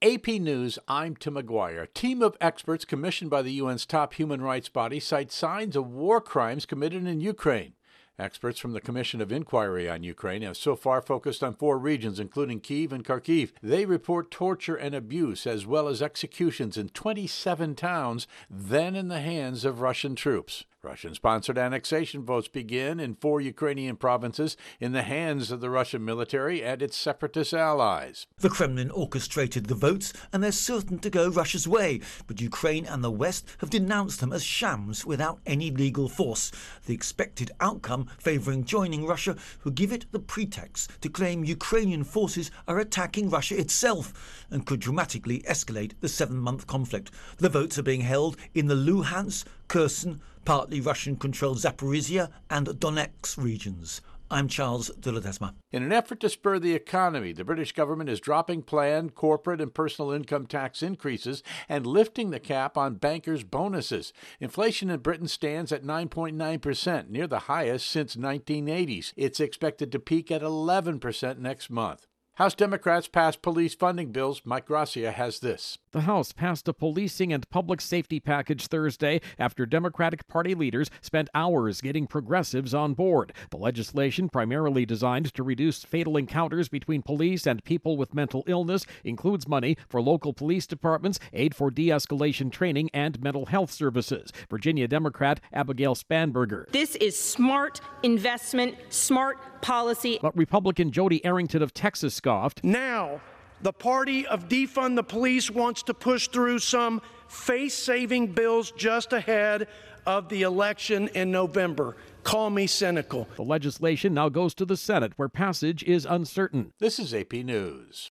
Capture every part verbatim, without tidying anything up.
A P News, I'm Tim McGuire. A team of experts commissioned by the U N's top human rights body cite signs of war crimes committed in Ukraine. Experts from the Commission of Inquiry on Ukraine have so far focused on four regions, including Kyiv and Kharkiv. They report torture and abuse, as well as executions in twenty-seven towns, then in the hands of Russian troops. Russian-sponsored annexation votes begin in four Ukrainian provinces in the hands of the Russian military and its separatist allies. The Kremlin orchestrated the votes, and they're certain to go Russia's way, but Ukraine and the West have denounced them as shams without any legal force. The expected outcome favouring joining Russia would give it the pretext to claim Ukrainian forces are attacking Russia itself and could dramatically escalate the seven-month conflict. The votes are being held in the Luhansk, Kherson, partly Russian-controlled Zaporizhia and Donetsk regions. I'm Charles de Ledesma. In an effort to spur the economy, the British government is dropping planned corporate and personal income tax increases and lifting the cap on bankers' bonuses. Inflation in Britain stands at nine point nine percent, near the highest since nineteen eighties. It's expected to peak at eleven percent next month. House Democrats passed police funding bills. Mike Gracia has this. The House passed a policing and public safety package Thursday after Democratic Party leaders spent hours getting progressives on board. The legislation, primarily designed to reduce fatal encounters between police and people with mental illness, includes money for local police departments, aid for de-escalation training, and mental health services. Virginia Democrat Abigail Spanberger. This is smart investment, smart policy. But Republican Jody Arrington of Texas scoffed. Now, the party of defund the police wants to push through some face-saving bills just ahead of the election in November. Call me cynical. The legislation now goes to the Senate, where passage is uncertain. This is A P News.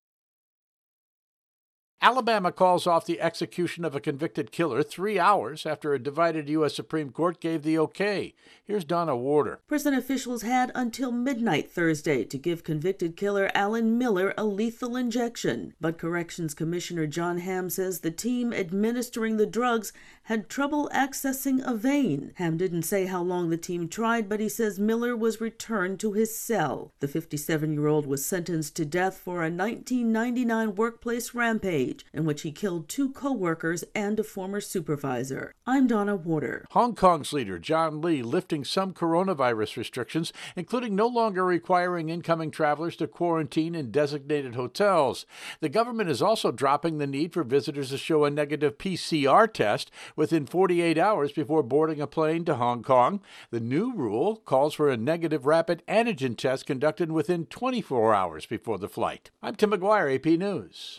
Alabama calls off the execution of a convicted killer three hours after a divided U S Supreme Court gave the okay. Here's Donna Warder. Prison officials had until midnight Thursday to give convicted killer Alan Miller a lethal injection. But Corrections Commissioner John Hamm says the team administering the drugs had trouble accessing a vein. Hamm didn't say how long the team tried, but he says Miller was returned to his cell. The fifty-seven-year-old was sentenced to death for a nineteen ninety-nine workplace rampage in which he killed two co-workers and a former supervisor. I'm Donna Warder. Hong Kong's leader, John Lee, lifting some coronavirus restrictions, including no longer requiring incoming travelers to quarantine in designated hotels. The government is also dropping the need for visitors to show a negative P C R test within forty-eight hours before boarding a plane to Hong Kong. The new rule calls for a negative rapid antigen test conducted within twenty-four hours before the flight. I'm Tim McGuire, A P News.